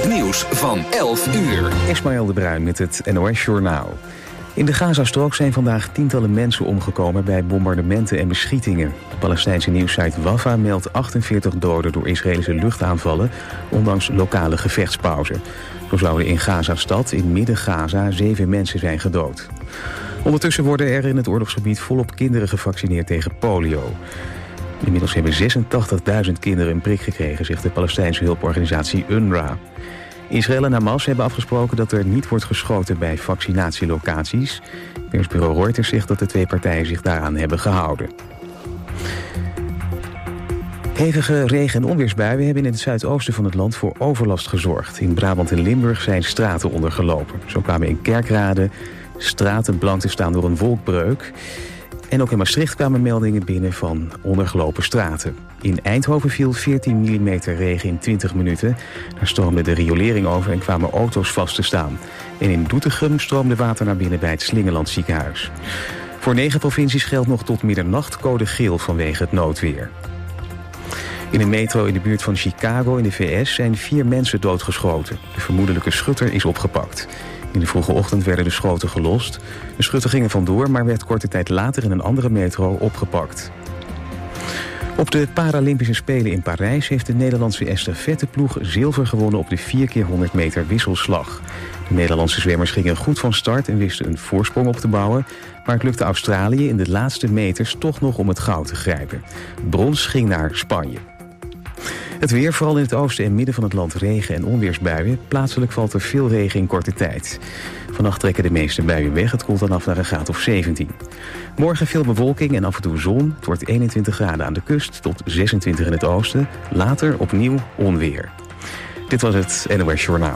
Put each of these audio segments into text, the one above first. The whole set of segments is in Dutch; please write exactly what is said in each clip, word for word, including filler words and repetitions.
Het nieuws van elf uur. Ismaël de Bruin met het N O S-journaal. In de Gazastrook zijn vandaag tientallen mensen omgekomen bij bombardementen en beschietingen. De Palestijnse nieuwssite Wafa meldt achtenveertig doden door Israëlische luchtaanvallen, ondanks lokale gevechtspauze. Zo zouden in Gazastad, in Midden-Gaza, zeven mensen zijn gedood. Ondertussen worden er in het oorlogsgebied volop kinderen gevaccineerd tegen polio. Inmiddels hebben zesentachtigduizend kinderen een prik gekregen, zegt de Palestijnse hulporganisatie U N R W A. Israël en Hamas hebben afgesproken dat er niet wordt geschoten bij vaccinatielocaties. Persbureau Reuters zegt dat de twee partijen zich daaraan hebben gehouden. Hevige regen- en onweersbuien hebben in het zuidoosten van het land voor overlast gezorgd. In Brabant en Limburg zijn straten ondergelopen. Zo kwamen in Kerkrade straten blank te staan door een wolkbreuk. En ook in Maastricht kwamen meldingen binnen van ondergelopen straten. In Eindhoven viel veertien millimeter regen in twintig minuten. Daar stroomde de riolering over en kwamen auto's vast te staan. En in Doetinchem stroomde water naar binnen bij het Slingeland ziekenhuis. Voor negen provincies geldt nog tot middernacht code geel vanwege het noodweer. In een metro in de buurt van Chicago in de V S zijn vier mensen doodgeschoten. De vermoedelijke schutter is opgepakt. In de vroege ochtend werden de schoten gelost. De schutter ging er vandoor, maar werd korte tijd later in een andere metro opgepakt. Op de Paralympische Spelen in Parijs heeft de Nederlandse estafetteploeg zilver gewonnen op de vier keer honderd meter wisselslag. De Nederlandse zwemmers gingen goed van start en wisten een voorsprong op te bouwen, maar het lukte Australië in de laatste meters toch nog om het goud te grijpen. Brons ging naar Spanje. Het weer, vooral in het oosten en midden van het land regen- en onweersbuien. Plaatselijk valt er veel regen in korte tijd. Vannacht trekken de meeste buien weg. Het koelt dan af naar een graad of zeventien. Morgen veel bewolking en af en toe zon. Het wordt eenentwintig graden aan de kust tot zesentwintig in het oosten. Later opnieuw onweer. Dit was het N O S Journaal.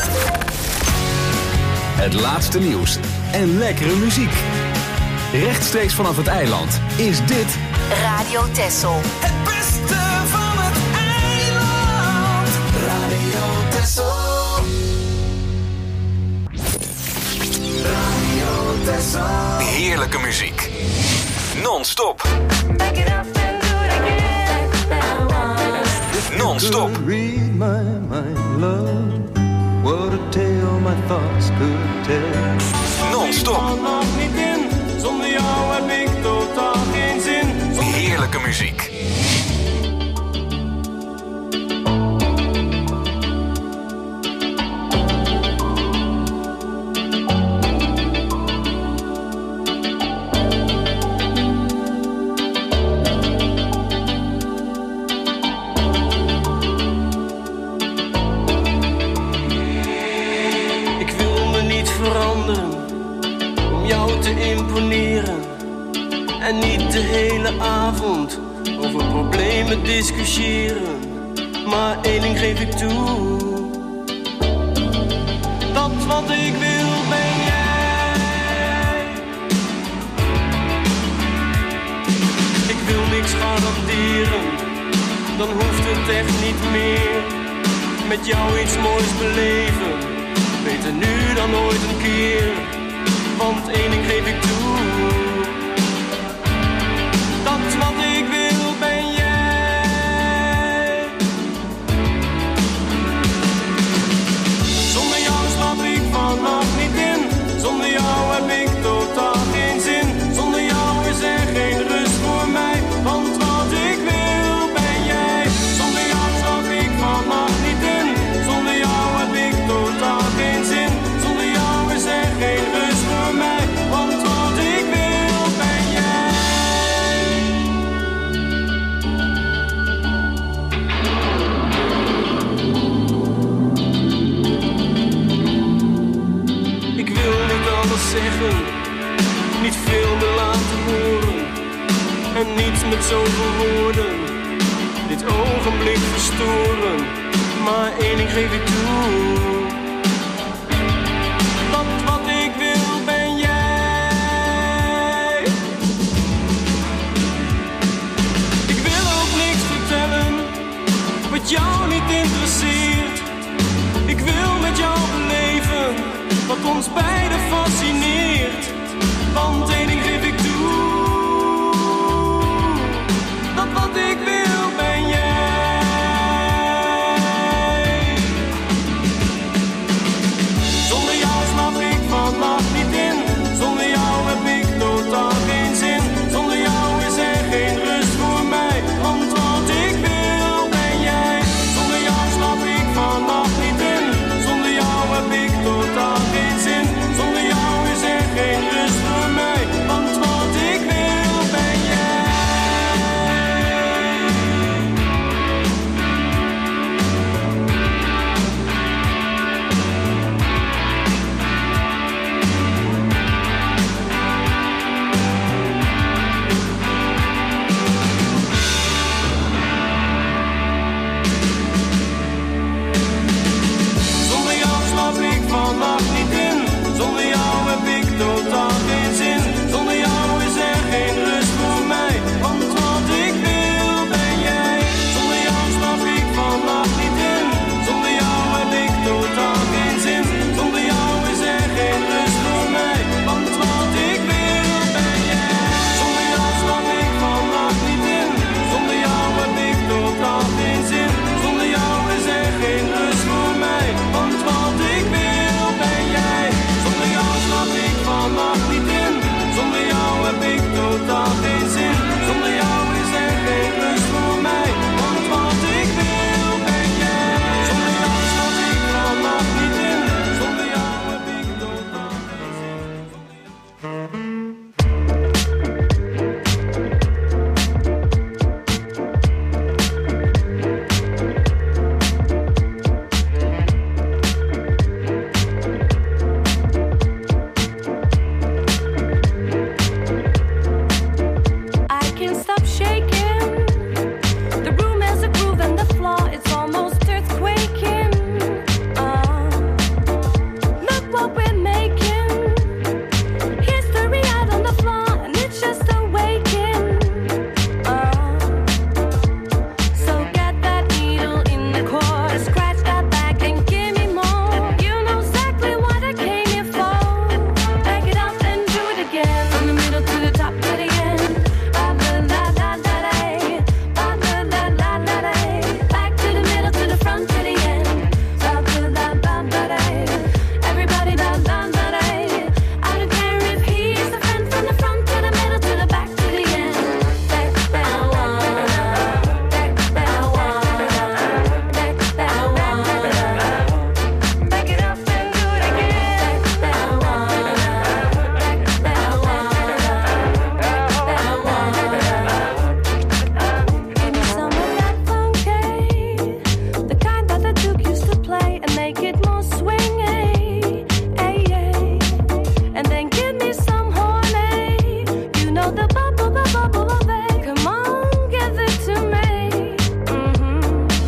Het laatste nieuws en lekkere muziek. Rechtstreeks vanaf het eiland is dit Radio Texel. Het beste van het eiland. Radio Texel. Radio Texel. heerlijke muziek. Non-stop. Non-stop. Read my mind, love. What a tale my thoughts could tell. Non-stop. Nog niet in, zonder jou heb ik totaal geen zin. Heerlijke muziek. En niet de hele avond over problemen discussiëren. Maar één ding geef ik toe. Dat wat ik wil ben jij. Ik wil niks garanderen. Dan hoeft het echt niet meer. Met jou iets moois beleven. Beter nu dan ooit een keer. Want één ding geef ik toe. Dat wat ik wil ben jij. Zonder jou slaap ik vannacht niet in. Zonder jou heb ik totaal geen zin. Zonder jou is er geen rust voor mij. Want wat ik wil ben jij. Zonder jou slaap ik vannacht niet in. Zonder jou heb ik totaal geen zin. Zonder jou is er geen rust voor mij. Want wat ik wil ben jij. Ik wil niet alles zeggen, niet veel meer laten horen. En niet met zoveel woorden, dit ogenblik verstoren. Maar één ding geef ik toe. Dat wat ik wil ben jij. Ik wil ook niks vertellen, wat jou niet interesseert. Ik wil met jou beleven, wat ons beiden fascineert. Want één ding geef ik toe. Dat wat ik wil ben jij. make it more swingy, ay, ay. And then give me some horny. You know the bubble, bubble, bubble, babe. Come on, give it to me. Mm-hmm.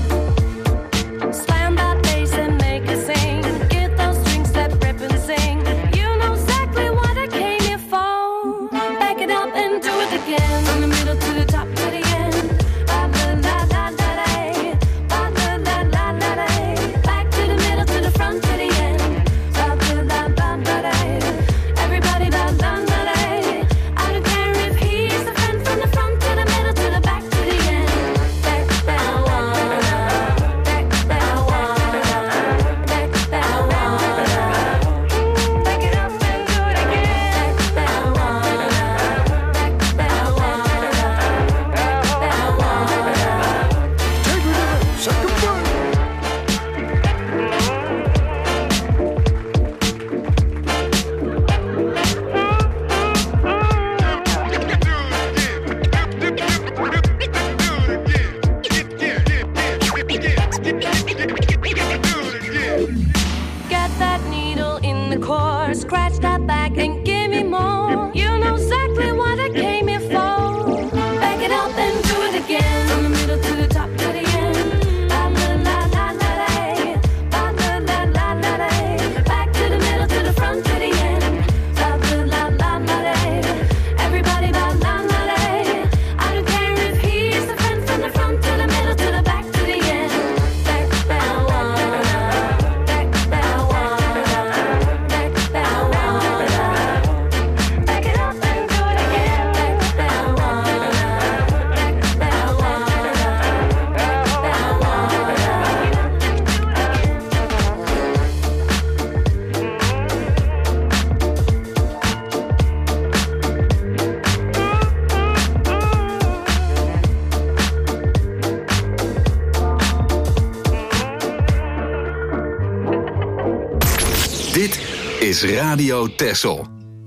Slam that bass and make it sing. Get those strings that rip and sing. You know exactly what I came here for. Back it up and do it again. From the middle to the top to the end. Ba da da da da da. Ba da da da da da. Back to the middle to the front to the end. Ba da da da da da. Everybody ba da da da. I don't care if he's the friend from the front to the middle to the back to the end. Back back back back back back back it up and do it again. Back back Get that needle in the core, scratch that back and give me more. You know exactly what I came here for. Back it up and do it again. From the middle to the top to the end. Ba da da da da da. Ba da da da da da. Back to the middle to the front to the end. Ba da da da da da. Everybody ba da da da. I don't care if he's the friend from the front to the middle to the back to the end. Back back back back back back back it up and do it again. Back back back Dit is Radio Texel.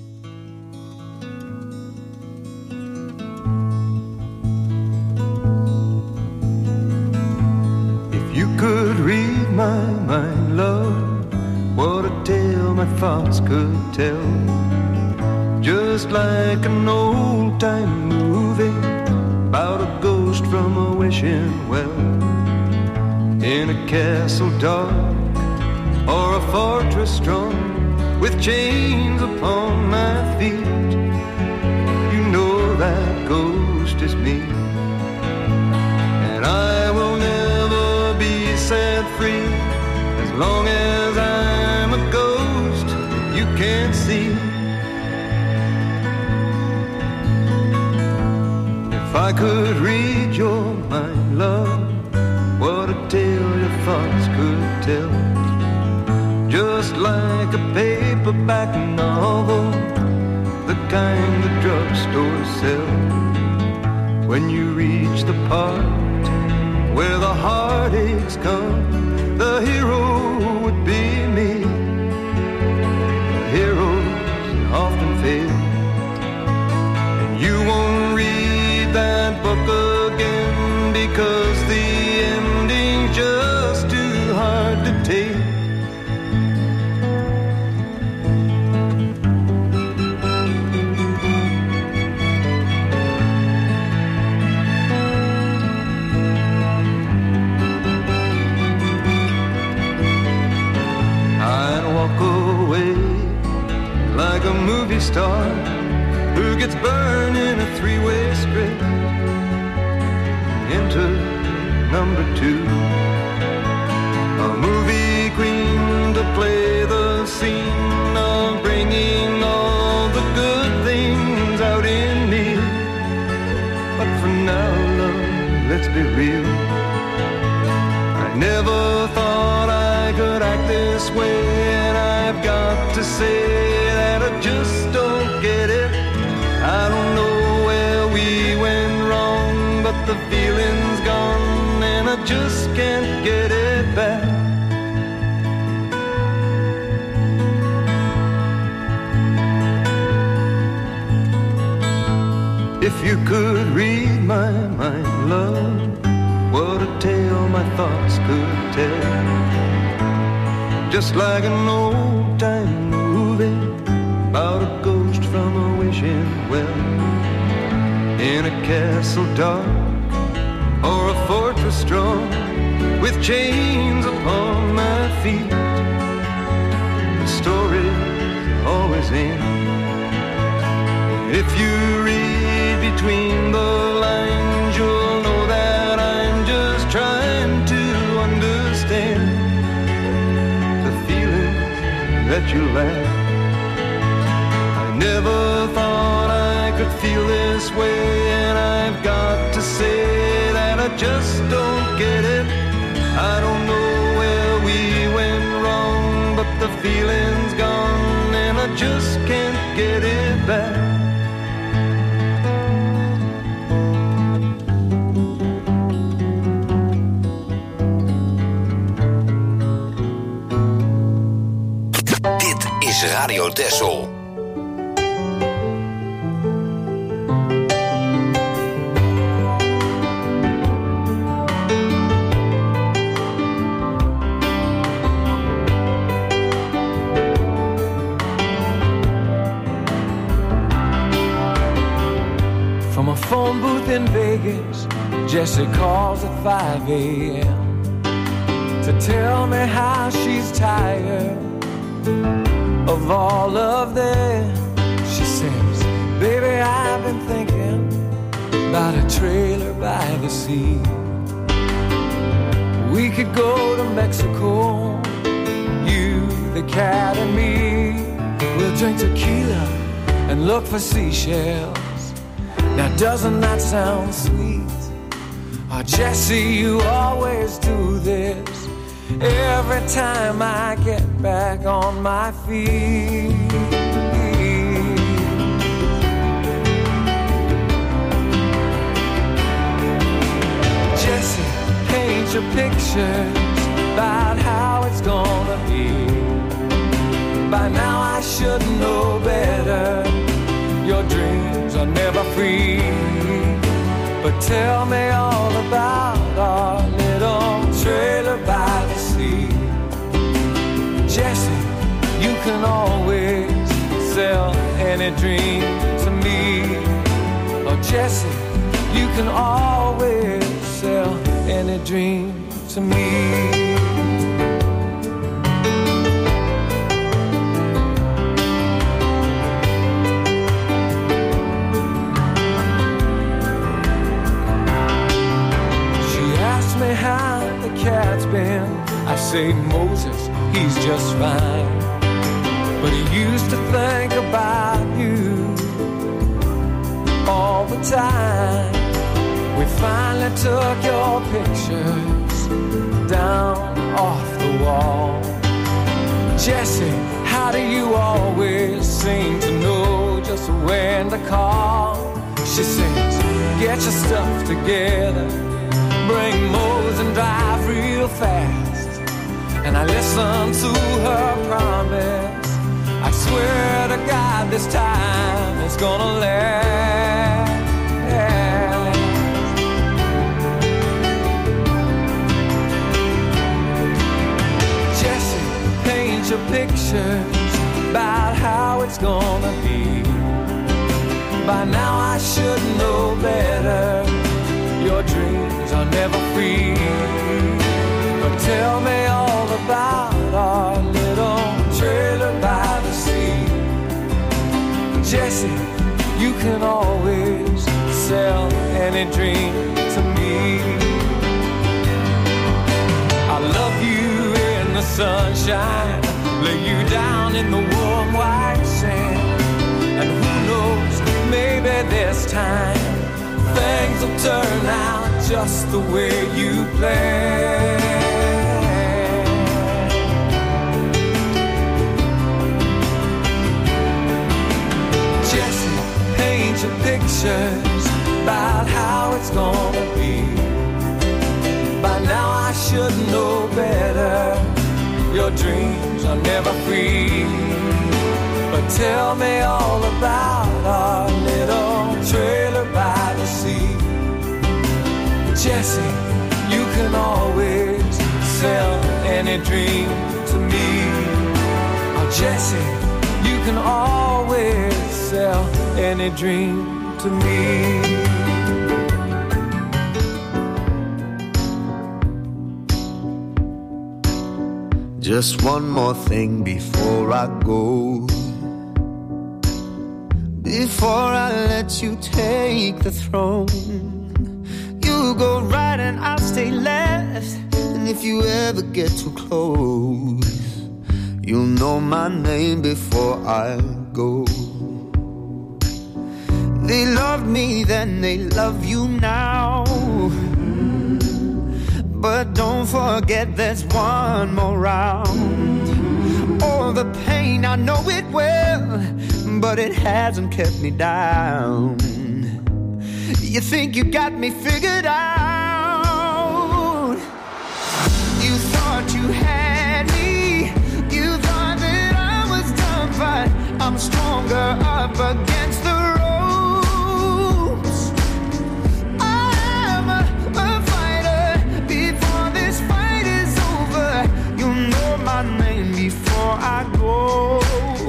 If you could read my mind, love, what a tale my thoughts could tell. Just like an old-time movie about a ghost from a wishing well. In a castle dark or a fortress strong with chains upon my feet, you know that ghost is me. And I will never be set free as long as I'm a ghost that you can't see. If I could read your mind, love, what a tale your thoughts could tell. Just like a paperback novel, the kind the drugstores sell. When you reach the part where the heartaches come, the hero would be me. The heroes often fail, and you won't read that book again because the ending's just too hard to take. Like a movie star who gets burned in a three-way script. Enter number two, a movie queen to play the scene of bringing all the good things out in me. But for now, love, let's be real, I never thought I could act this way, and I've got to say that I just don't get it. I don't know where we went wrong, but the feeling's gone and I just can't get it back. If you could read my mind, love, what a tale my thoughts could tell. just like an old-time movie about a ghost from a wishing well, in a castle dark or a fortress strong, with chains upon my feet. The story's always in. If you read between the lines, you'll know that I'm just trying to understand the feelings that you lack. I never thought I could feel this way, and I've got to say that I just don't get it. I don't know where we went wrong, but the feeling's gone, and I just can't get it back. Dit is Radio Texel. From a phone booth in Vegas, Jessie calls at five a.m. to tell me how she's tired of all of them. She says, baby, I've been thinking about a trailer by the sea. We could go to Mexico, you, the cat and me. We'll drink tequila and look for seashells. Now doesn't that sound sweet? Oh, Jessie, you always do this every time I get back on my feet. Jessie, paint your pictures about how it's gonna be. By now I should know better. Your dreams are never free. But tell me all about our little trailer by the sea. Jessie, you can always sell any dream to me. Oh, Jessie, you can always sell any dream to me. Me how the cat's been. I say Moses, he's just fine, but he used to think about you all the time. We finally took your pictures down off the wall. Jessie, how do you always seem to know just when to call? She says, get your stuff together, bring Mose and drive real fast. And I listen to her promise. I swear to God this time it's gonna last. Jessie, paint your pictures about how it's gonna be. By now I should know better. Your dreams are never free. But tell me all about our little trailer by the sea. Jessie, you can always sell any dream to me. I love you in the sunshine, lay you down in the warm white sand. And who knows, maybe this time things will turn out just the way you planned. Jessie, paint your pictures about how it's gonna be. By now I should know better. Your dreams are never free. But tell me all about our little trailer by the sea. Jessie, you can always sell any dream to me. Jesse, you can always sell any dream to me. Just one more thing before I go. Before I let you take the throne, you go right and I'll stay left. And if you ever get too close, you'll know my name before I go. They loved me then, they love you now. But don't forget there's one more round. Oh, the pain, I know it well, but it hasn't kept me down. You think you got me figured out. You thought you had me. You thought that I was done, but I'm stronger up against the ropes. I'm a, a fighter. Before this fight is over, you'll know my name before I go.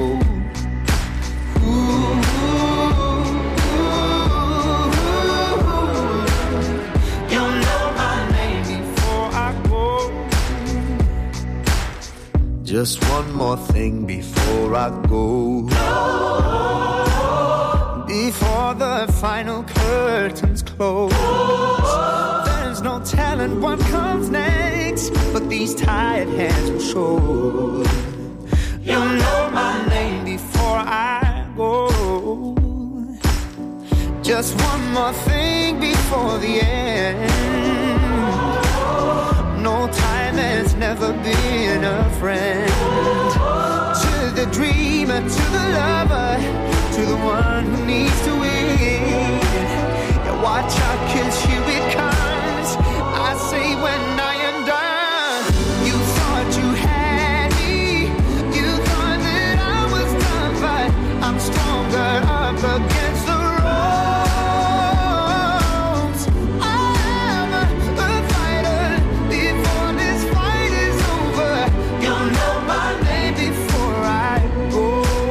Just one more thing before I go. Before the final curtains close, there's no telling what comes next, but these tired hands will show. You'll know my name before I go. Just one more thing before the end. No time has never been a friend. To the dreamer, to the lover, to the one who needs to win. Yeah, watch out, 'cause here it comes. I say when I am done. You thought you had me. You thought that I was done, but I'm stronger up against the ropes. I'm a, a fighter. Before this fight is over, you'll know my name before I go.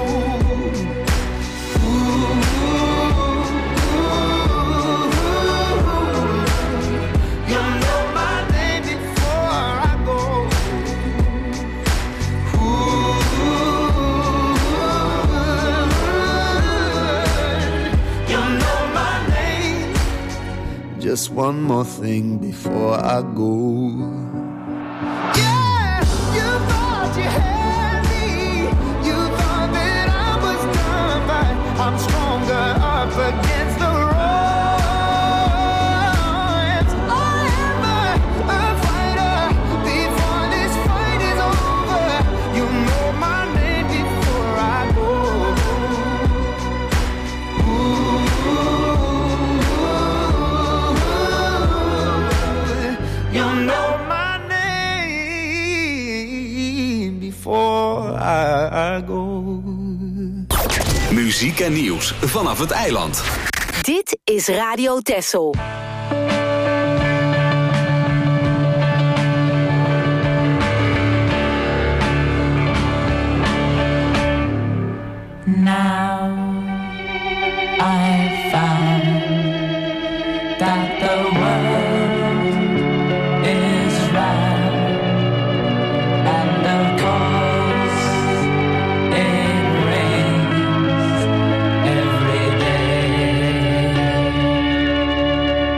Ooh, you'll know my name before I go. Ooh, you'll know my name. Just one more thing before I go. Yeah, you thought you had me. You thought that I was done, but I'm stronger up against the ropes. I am a, a fighter. Before this fight is over, you know my name before I go. Ooh, you know my name before I go. Muziek en nieuws vanaf het eiland. Dit is Radio Texel. Now I found that the world is round, and of course it rains every day.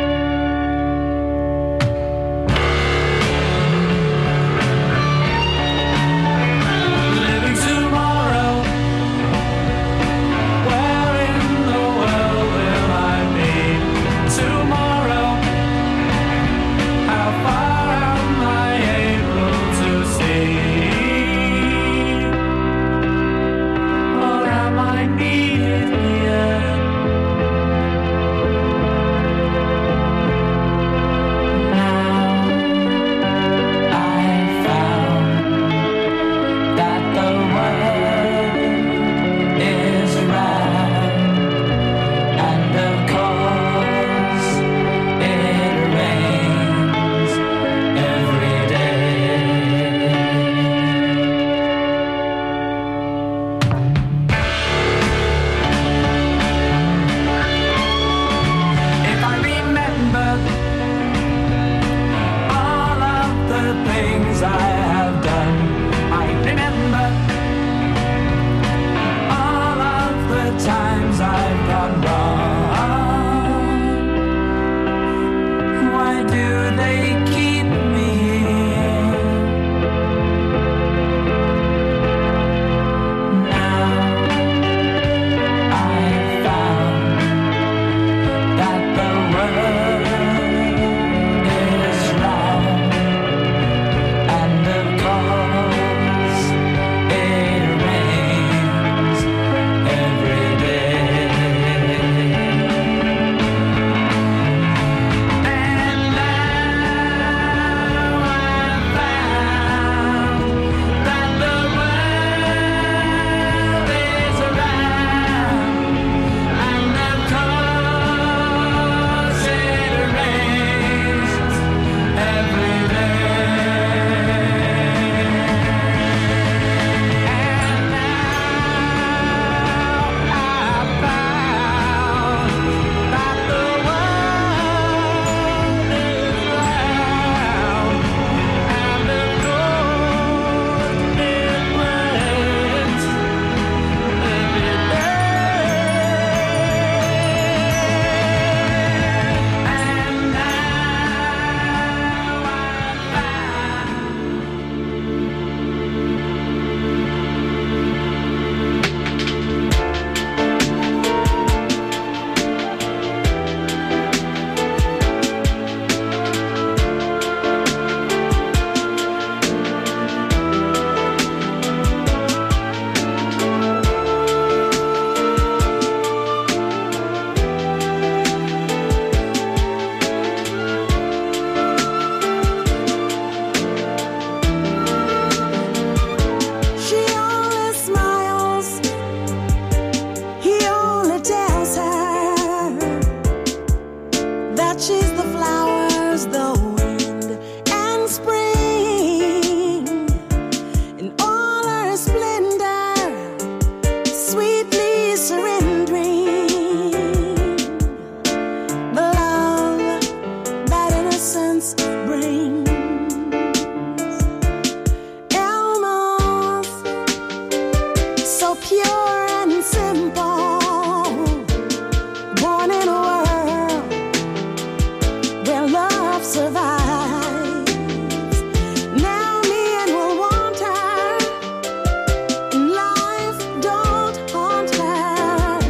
pure and simple, born in a world where love survives. Now me and will want her, and life don't haunt her.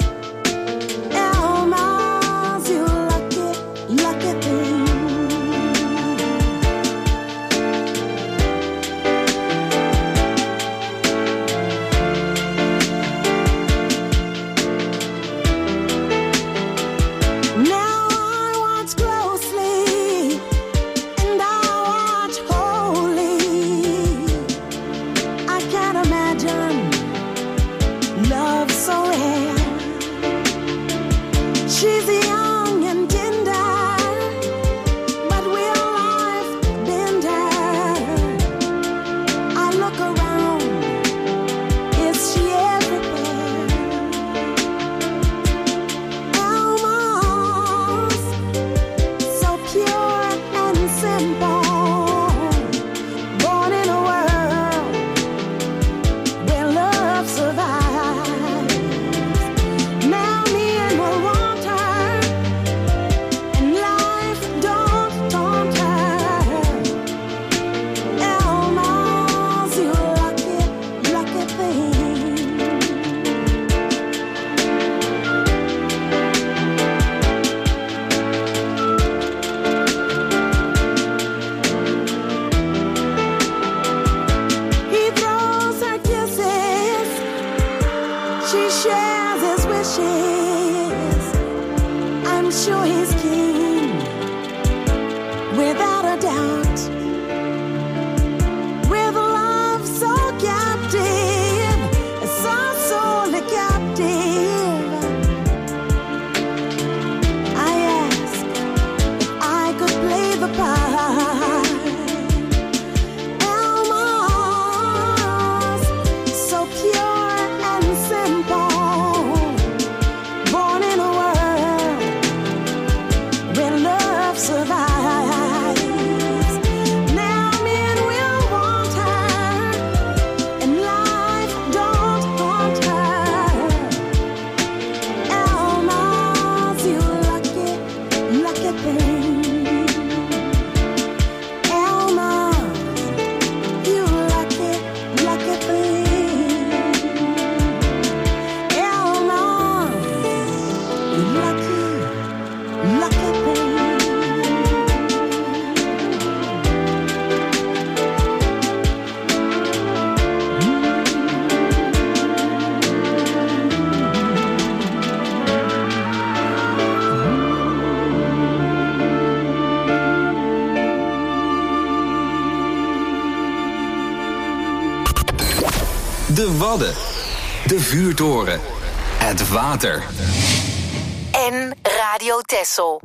Elmas, you lucky, lucky thing. Now I watch closely and I watch wholly. I can't imagine love so rare. She's young and tender, but real life bender. I look around, is she everywhere? Almost so pure and simple, born in a world where love survives. Now me and will want her, and life don't taunt her. Elmas, you lucky, lucky thing. He throws her kisses, she shares his wishes. I'm sure he's keen, without a doubt. With a love so captive, so sorely captive. I ask if I could play the part. Elmas, so pure and simple, born in a world where love survives. Now men will want her, and life don't haunt her. Elmas, you lucky, lucky thing. Elmas, you lucky, lucky thing. Elmas, you lucky, lucky thing. De Wadden. De vuurtoren. Het water. En Radio Texel.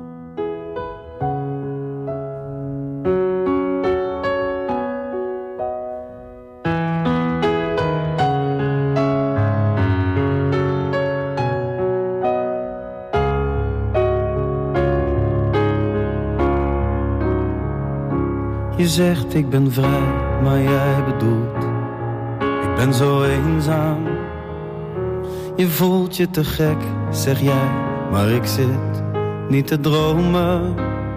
Je zegt ik ben vrij, maar jij bedoelt ik ben zo eenzaam. Je voelt je te gek, zeg jij, maar ik zit niet te dromen.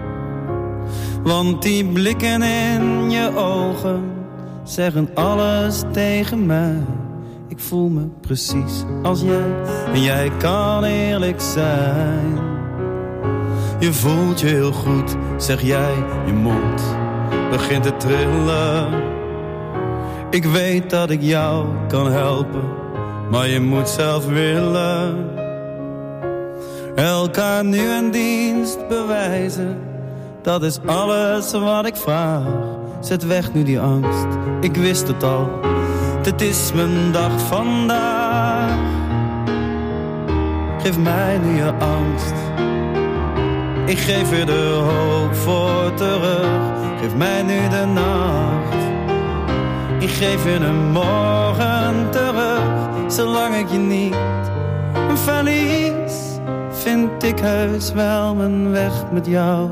Want die blikken in je ogen zeggen alles tegen mij. Ik voel me precies als jij en jij kan eerlijk zijn. Je voelt je heel goed, zeg jij, je mond begint te trillen. Ik weet dat ik jou kan helpen, maar je moet zelf willen. Elkaar nu een dienst bewijzen, dat is alles wat ik vraag. Zet weg nu die angst, ik wist het al, dit is mijn dag vandaag. Geef mij nu je angst, ik geef je de hoop voor terug. Geef mij nu de nacht, ik geef je een morgen terug. Zolang ik je niet verlies, vind ik heus wel mijn weg met jou.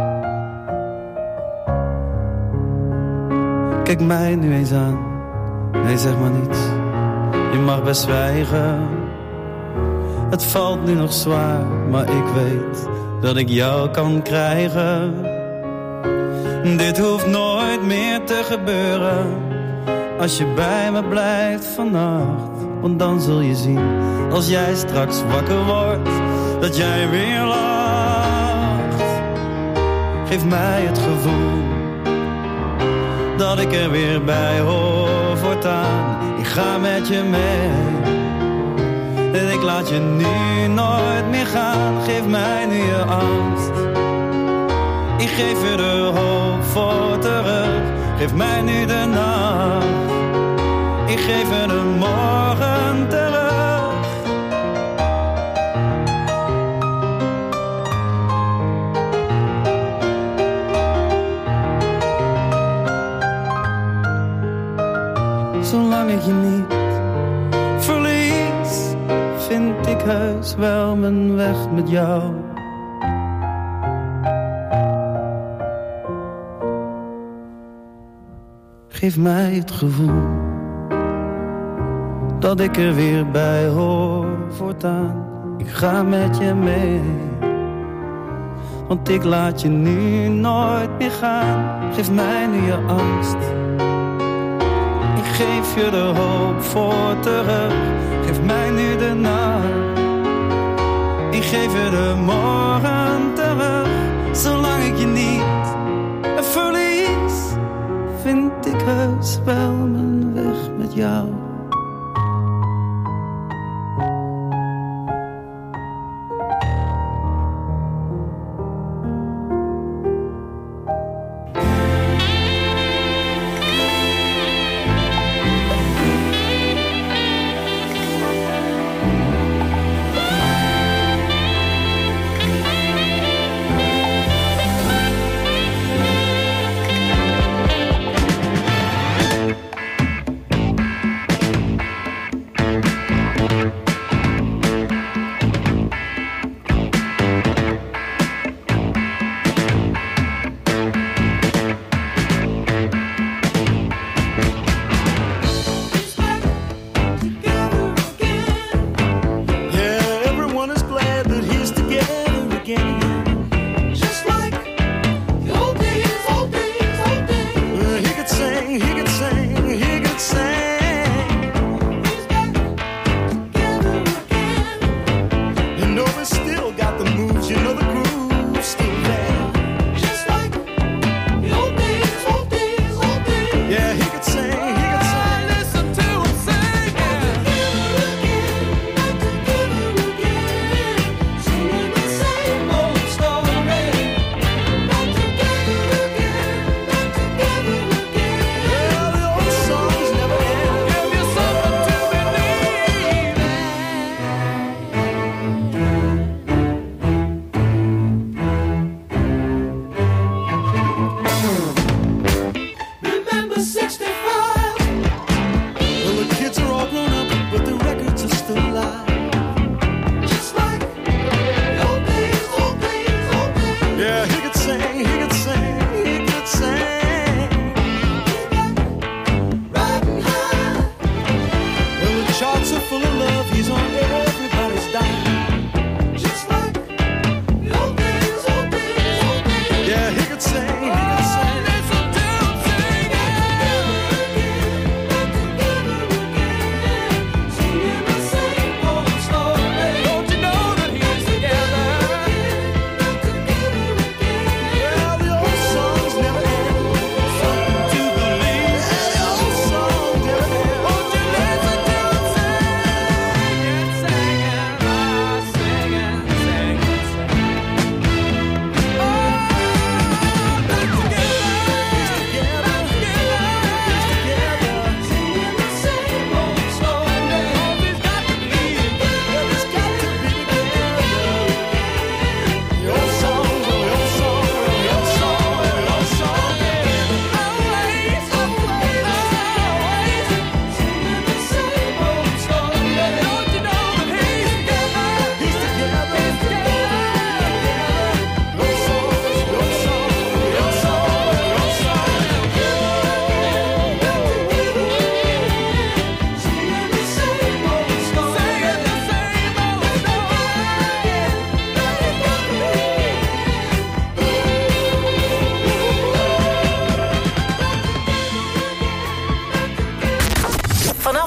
Kijk mij nu eens aan, Nee, zeg maar niets, je mag best zwijgen. Het valt nu nog zwaar, maar ik weet dat ik jou kan krijgen. Dit hoeft nooit meer te gebeuren, als je bij me blijft vannacht. Want dan zul je zien, als jij straks wakker wordt, dat jij weer lacht. Geef mij het gevoel dat ik er weer bij hoor voortaan. Ik ga met je mee en ik laat je nu nooit meer gaan. Geef mij nu je angst, ik geef je de hoop voor terug. Geef mij nu de nacht, ik geef je de morgen terug. Zolang ik je niet verlies, vind ik heus wel mijn weg met jou. Geef mij het gevoel dat ik er weer bij hoor voortaan. Ik ga met je mee, want ik laat je nu nooit meer gaan. Geef mij nu je angst, ik geef je de hoop voor terug. Geef mij nu de nacht, ik geef je de morgen terug. Zolang ik je niet verlies, vind ik heus wel mijn weg met jou.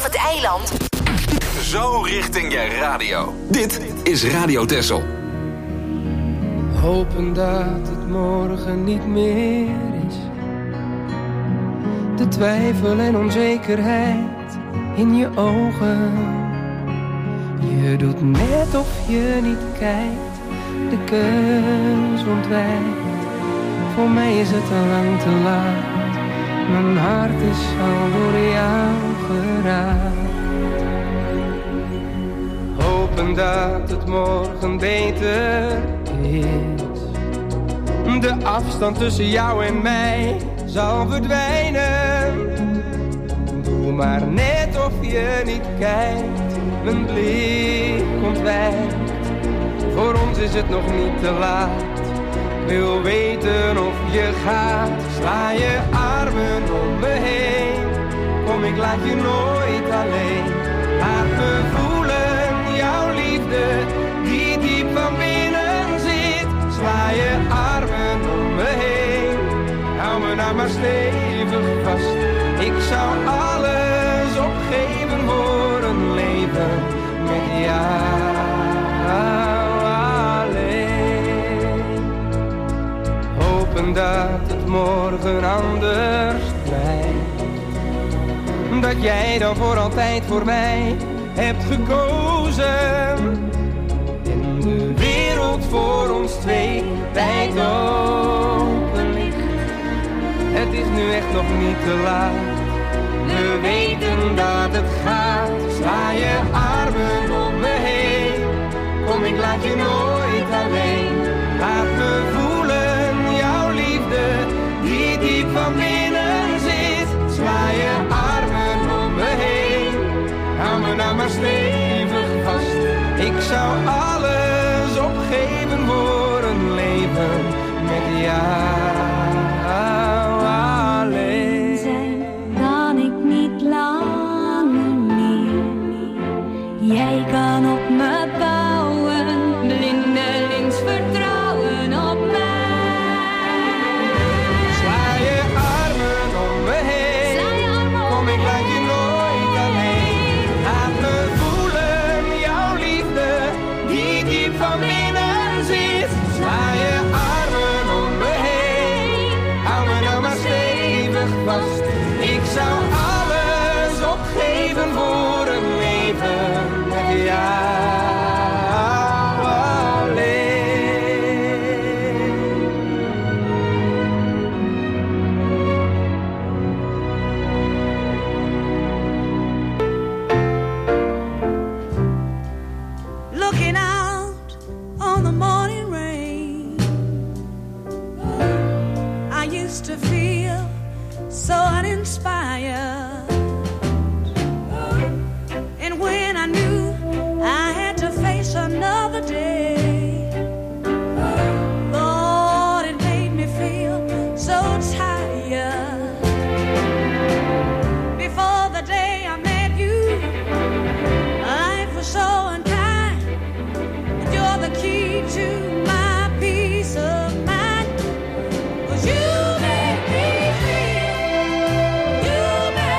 het eiland. Zo richting je radio. Dit is Radio Texel. Hopen dat het morgen niet meer is. De twijfel en onzekerheid in je ogen. Je doet net of je niet kijkt, de keus ontwijkt. Voor mij is het al lang te laat. Mijn hart is al door jou geraakt. Hopen dat het morgen beter is. De afstand tussen jou en mij zal verdwijnen. Doe maar net of je niet kijkt, mijn blik ontwijkt. Voor ons is het nog niet te laat. Ik wil weten of je gaat. Sla je armen om me heen. Kom, ik laat je nooit alleen. Laat me voelen jouw liefde die diep van binnen zit. Sla je armen om me heen. Hou me nou maar stevig vast. Ik zou alles opgeven voor een leven met jou alleen. Hopen dat het morgen anders blijft. Dat jij dan voor altijd voor mij hebt gekozen. En de wereld voor ons twee wijd open ligt. Het is nu echt nog niet te laat. We weten dat het gaat. Sla je armen om me heen. Kom, ik laat je nooit alleen. Laat me voelen jouw liefde die diep van binnen zit. Sla je armen om me heen. Hou me nou maar stevig vast. Ik zou alles opgeven voor een leven met jou. Jij kan op me bouwen, blindelings vertrouwen op mij. Sla je armen om me heen. Kom, ik laat je nooit alleen. Laat me voelen jouw liefde die diep van binnen zit. Sla je armen om me heen. Hou me nou maar stevig vast. Ik zou alles opgeven voor een leven. Ja, looking out on the morning rain, I used to feel so uninspired. And when I knew I had to face another day, Lord, it made me feel so tired. Before the day I met you, life was so unkind. But you're the key to my peace of mind. 'Cause you made me feel, you made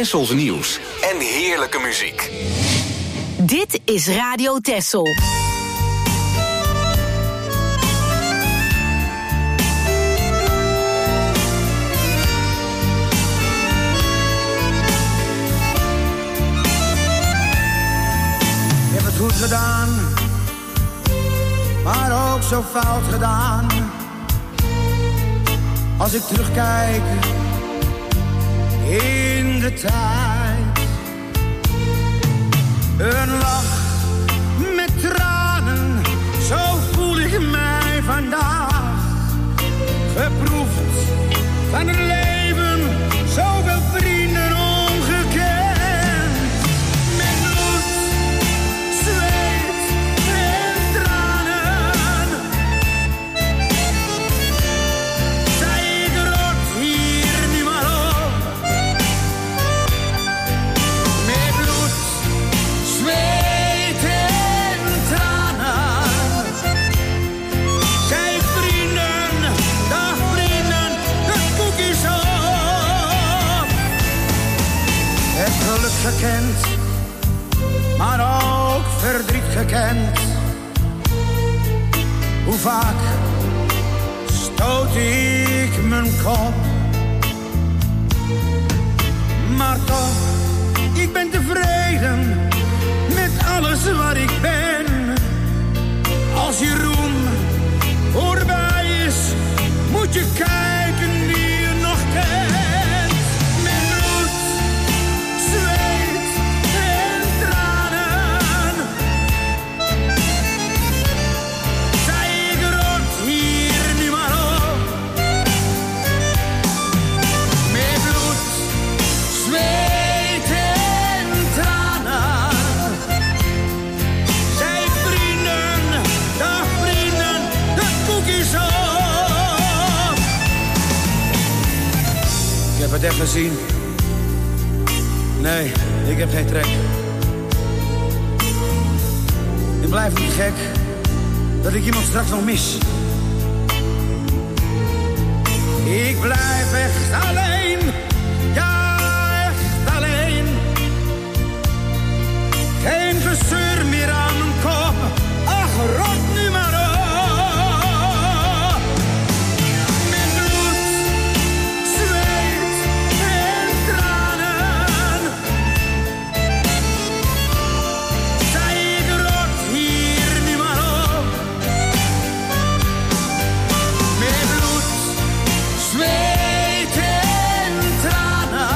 Tessels nieuws en heerlijke muziek. Dit is Radio Tessel. Ik heb het goed gedaan, maar ook zo fout gedaan. Als ik terugkijk in de tijd. Een lach met tranen, zo voel ik mij vandaag. Geproefd van het leven, zoveel vrienden ongekend. Met bloed, zweet en tranen. Zij ik rot hier nu maar op. Met bloed, zweet en tranen. Zij vrienden, dag vrienden, de koekjes op. Het geluk gekend, maar ook verdriet gekend. Hoe vaak stoot ik mijn kop. Maar toch, ik ben tevreden met alles wat ik ben. Als je roem voorbij is, moet je kijken wie je nog kent. Met bloed, zweet en tranen. Zij ik rot hier nu maar op. Met bloed, zweet en tranen. Zij vrienden, dag vrienden, de koekjes op. Ik heb het echt gezien. Nee, ik heb geen trek. Ik blijf niet gek dat ik iemand straks nog mis. Ik blijf echt alleen, ja echt alleen. Geen gezeur meer aan mijn kop, ach rot nu maar op. Met bloed, zweet en tranen. Zij ik rot hier nu maar op. Met bloed, zweet en tranen.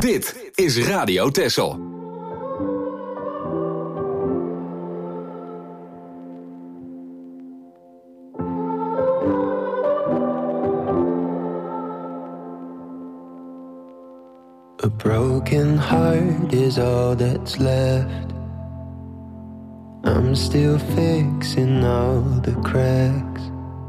Dit is Radio Texel. A broken heart is all that's left. I'm still fixing all the cracks.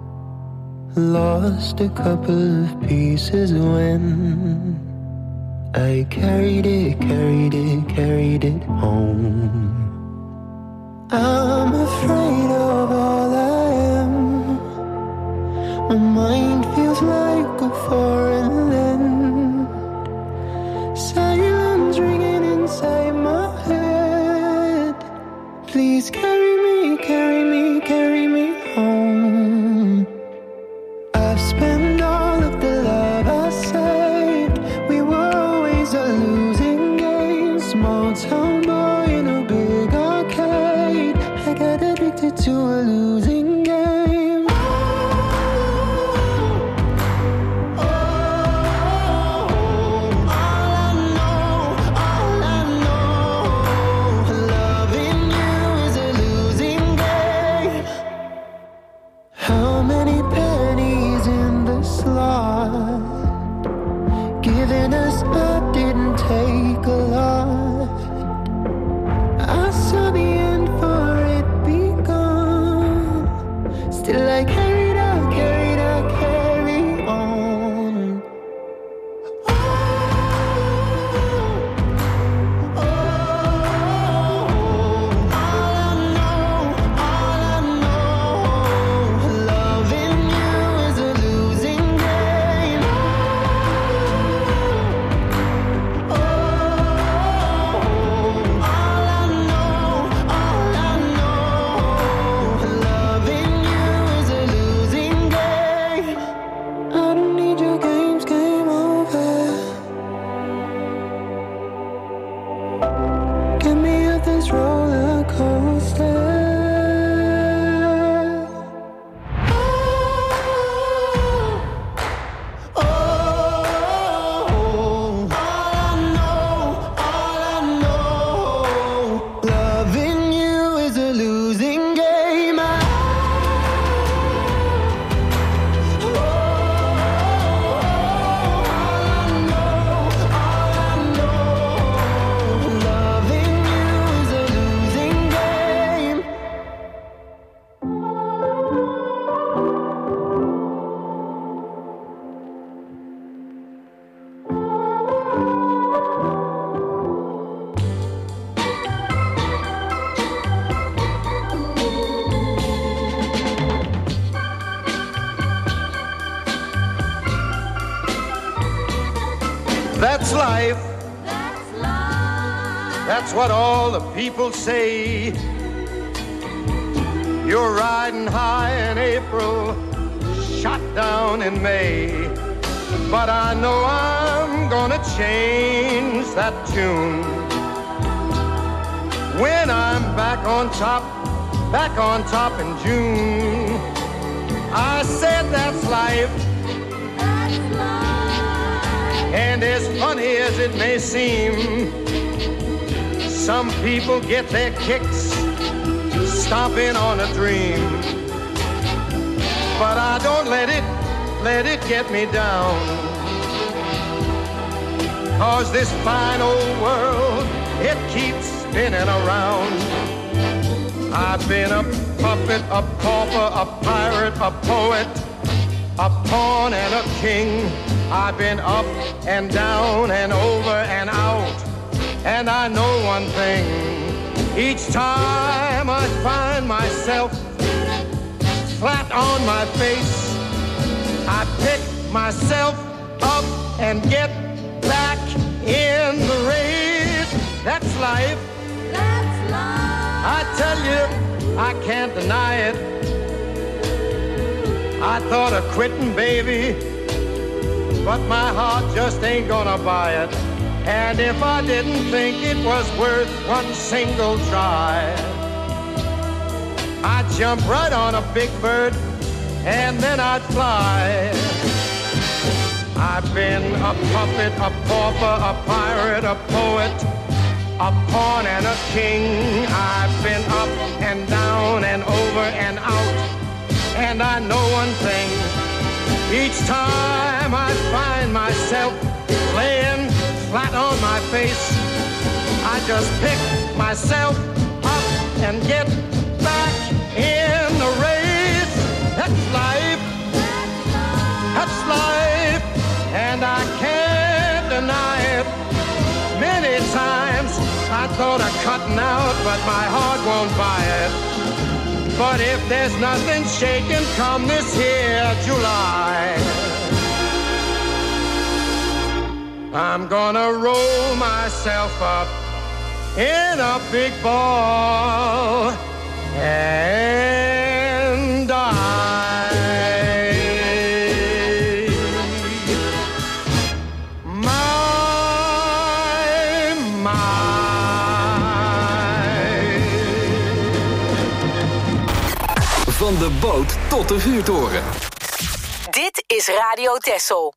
Lost a couple of pieces when I carried it, carried it, carried it home. I'm afraid of all I am. My mind feels like a foreign land. Silence ringing inside my head. Please carry me, carry me, carry me home. I've spent all of the love I saved. We were always a losing game. Small town boy in a big arcade. I got addicted to a losing game. How many pennies in the slot? Giving us up didn't take a lot. I saw the end for it begun. Still I carried out, carried out, carry on. That's life. That's life. That's what all the people say. You're riding high in April, shot down in May. But I know I'm gonna change that tune when I'm back on top, back on top in June. I said that's life. That's life. And as funny as it may seem, some people get their kicks stomping on a dream. But I don't let it, let it get me down. 'Cause this fine old world, it keeps spinning around. I've been a puppet, a pauper, a pirate, a poet, a pawn and a king. I've been up and down and over and out. And I know one thing, each time I find myself flat on my face, I pick myself up and get back in the race. That's life. That's life. I tell you, I can't deny it. I thought of quitting, baby, but my heart just ain't gonna buy it. And if I didn't think it was worth one single try, I'd jump right on a big bird and then I'd fly. I I've been a puppet, a pauper, a pirate, a poet, a pawn and a king. I've been up and down and over and out. And I know one thing, each time I find myself laying flat on my face, I just pick myself up and get back in the race. That's life, that's life, and I can't deny it. Many times I thought of cutting out, but my heart won't buy it. But if there's nothing shaking come this here July, I'm gonna roll myself up in a big ball and die. Van de boot tot de vuurtoren. Dit is Radio Texel.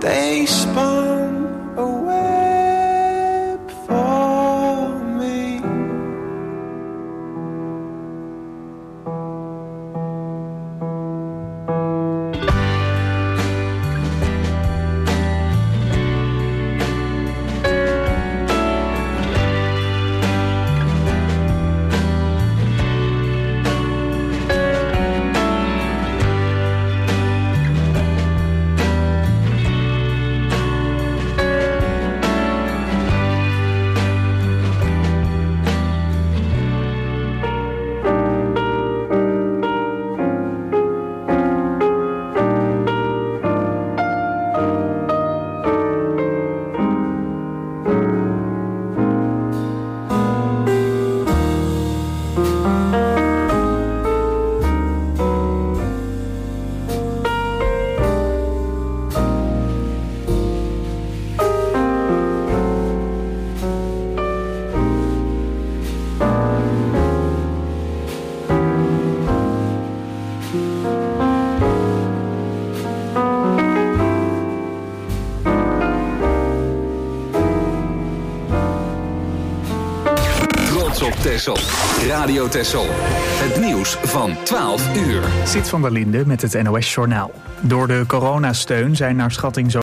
They spun a web for me. Texel. Radio Texel. Het nieuws van twaalf uur. Zit van der Linde met het N O S Journaal. Door de coronasteun zijn naar schatting zo